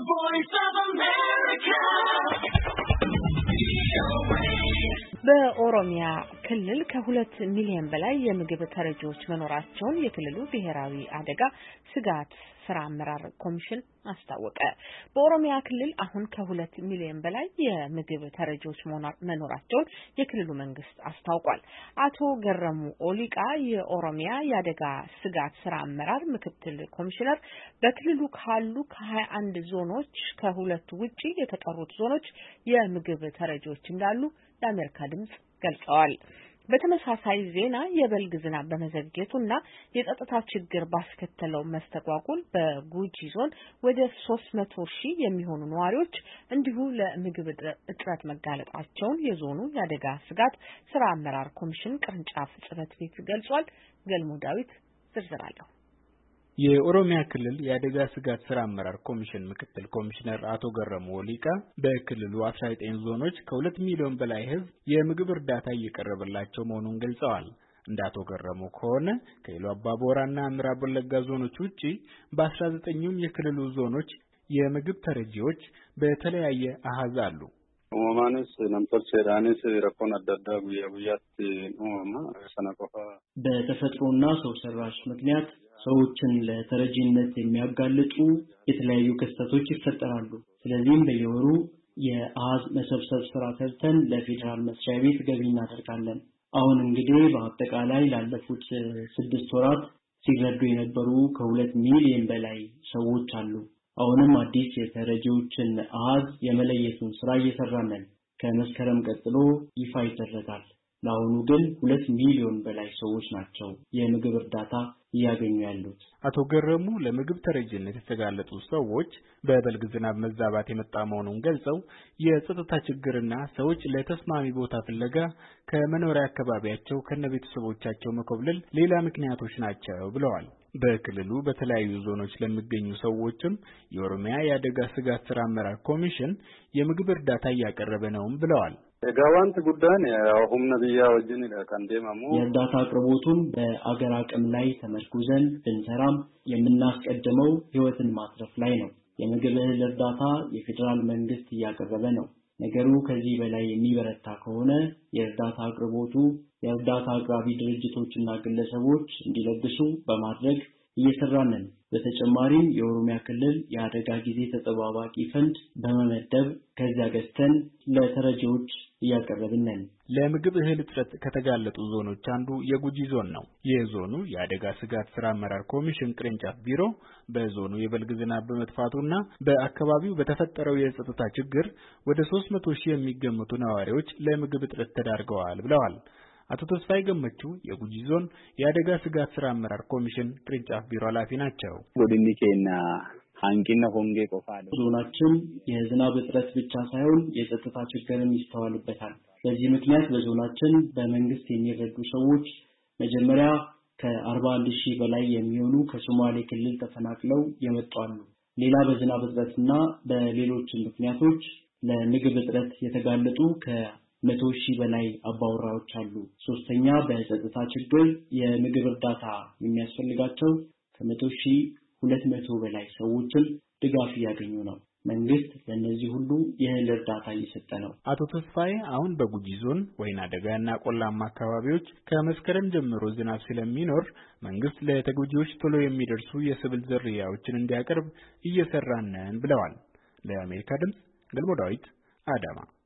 voice of America. በኦሮሚያ ክልል ከ2 ሚሊዮን በላይ የምግብ ተረጂዎች መኖራቸውን የክልሉ ብሔራዊ አደጋ ስጋት ስራ አመራር ኮሚሽን አስታወቀ። በኦሮሚያ ክልል አሁን ከ2 ሚሊዮን በላይ የምግብ ተረጂዎች መኖራቸውን የክልሉ መንግስት አስታውቋል። አቶ ገረሙ ኦሊቃ የኦሮሚያ የአደጋ ስጋት ስራ አመራር ምክትል ኮሚሽነር በክልሉ ካሉ ከ21 ዞኖች ከሁለቱ ውጪ የተቀሩት ዞኖች የምግብ ተረጂዎች እንዳሉ ለአሜሪካ ድምጽ ገልጸዋል። በተመሳሳይ ዜና የበልግ ዝናብ በመዘግየቱና የጸጥታ ችግር ባስከተለው መስተጓጎል በጉጂ ዞን ወደ 300,000 የሚሆኑ ነዋሪዎች እንዲሁ ለምግብ እጥረት መጋለጣቸውን የዞኑ የአደጋ ስጋት ስራ አመራር ኮሚሽን ቅርንጫፍ ጽሕፈት ቤት ገልጿል። ገልሞ ዳዊት ዝርዝር አለው። የኦሮሚያ ክልል የአደጋ ስጋት ስራ አመራር ኮሚሽን ምክትል ኮሚሽነር አቶ ገረሙ ኦሊቃ በክልሉ 19 ዞኖች ከ2 ሚሊዮን በላይ ሕዝብ የምግብ እርዳታ እየቀረበላቸው መሆኑን ገልጸዋል። እንደ አቶ ገረሙ ከሆነ ከኢሉ አባቦራና ምዕራብ ወለጋ ዞኖች ውጪ በ19ኙም የክልሉ ዞኖች የምግብ ተረጂዎች በተለያየ አሃዝ አሉ። ኡማማንስ ነምቶልቼዳንስ ረኮን አዳዳ ጉያ ጉያት ኡማማ ሰነቆፋ በተፈጥሮና ሰው ሰራሽ ምክንያት ሰዎችን ለተረጂነት የሚያጋልጡ የተለያዩ ክስተቶች ይፈጠራሉ። ስለዚህም በየወሩ የአሃዝ መሰብሰብ ስራ ሰርተን ለፌደራል መስሪያ ቤት ገቢ እናደርጋለን። አሁን እንግዲህ በአጠቃላይ ላለፉት 6 ወራት ሲረዱ የነበሩ ከ2 ሚሊዮን በላይ ሰዎች አሉ። አሁንም አዲስ የተረጂዎችን አሃዝ የመለየቱን ስራ እየሰራን ነን። ከመስከረም ቀጥሎ ይፋ ይደረጋል። ለአሁኑ ግን 2 ሚሊዮን በላይ ሰዎች ናቸው የምግብ እርዳታ እያገኙ ያሉት። አቶ ገረሙ ለምግብ ተረጂነት የተጋለጡ ሰዎች በበልግ ዝናብ መዛባት የመጣ መሆኑን ገልጸው የጸጥታ ችግርና ሰዎች ለተስማሚ ቦታ ፍለጋ ከመኖሪያ አካባቢያቸው ከነቤተሰቦቻቸው መኮብለል ሌላ ምክንያቶች ናቸው ብለዋል። በክልሉ በተለያዩ ዞኖች ለሚገኙ ሰዎችም የኦሮሚያ የአደጋ ስጋት ስራ አመራር ኮሚሽን የምግብ እርዳታ እያቀረበ ነውም ብለዋል። የጋዋንት ጉዳን ያሁም ነብያ ወጅን ካንዴማሙ የእርዳታ አቅርቦቱን በአገር አቅም ላይ ተመርኩዘን ብንሰራም የምናስቀድመው ህይወትን ማትረፍ ላይ ነው። የምግብ እህል እርዳታ የፌደራል መንግስት እያቀረበ ነው። ነገሩ ከዚህ በላይ የሚበረታ ከሆነ የእርዳታ አቅርቦቱ የእርዳታ አቅራቢ ድርጅቶችና ግለሰቦች እንዲለግሱ በማድረግ እየሰራን ነን። በተጨማሪም የኦሮሚያ ክልል የአደጋ ጊዜ ተጠባባቂ ፈንድ በመመደብ ከዚያ ገዝተን ለተረጂዎች እያቀረብን ነን። ለምግብ እህል እጥረት ከተጋለጡ ዞኖች አንዱ የጉጂ ዞን ነው። የዞኑ የአደጋ ስጋት ስራ አመራር ኮሚሽን ቅርንጫፍ ቢሮ በዞኑ የበልግ ዝናብ በመጥፋቱና በአካባቢው በተፈጠረው የጸጥታ ችግር ወደ 300,000 የሚገመቱ ነዋሪዎች ለምግብ እጥረት ተዳርገዋል ብለዋል። አቶ ተስፋይ ገመቹ የጉጂ ዞን የአደጋ ስጋት ስራ አመራር ኮሚሽን ቅርንጫፍ ቢሮ ኃላፊ ናቸው። ጎድኒኬና አንቂና ሆንጌ ቆፋለ ዞናችን የዝናብ እጥረት ብቻ ሳይሆን የጸጥታ ችግርም ይስተዋልበታል። በዚህ ምክንያት በዞናችን በመንግስት የሚረዱ ሰዎች መጀመሪያ ከ41,000 በላይ የሚሆኑ ከሶማሌ ክልል ተፈናቅለው የመጡ አሉ። ሌላ በዝናብ እጥረትና በሌሎች ምክንያቶች ለምግብ እጥረት የተጋለጡ ከ100,000 በላይ አባወራዎች አሉ። ሶስተኛ በጸጥታ ችግር የምግብ እርዳታ የሚያስፈልጋቸው ከ100,200 በላይ ሰዎችም ድጋፍ እያገኙ ነው። መንግስት ለነዚህ ሁሉ የእህል እርዳታ እየሰጠ ነው። አቶ ተስፋዬ አሁን በጉጂ ዞን ወይና ደጋና ቆላማ አካባቢዎች ከመስከረም ጀምሮ ዝናብ ስለሚኖር መንግስት ለተጎጂዎች ቶሎ የሚደርሱ የሰብል ዝርያዎችን እንዲያቀርብ እየሰራን ነን ብለዋል። ለአሜሪካ ድምጽ ገልሞ ዳዊት አዳማ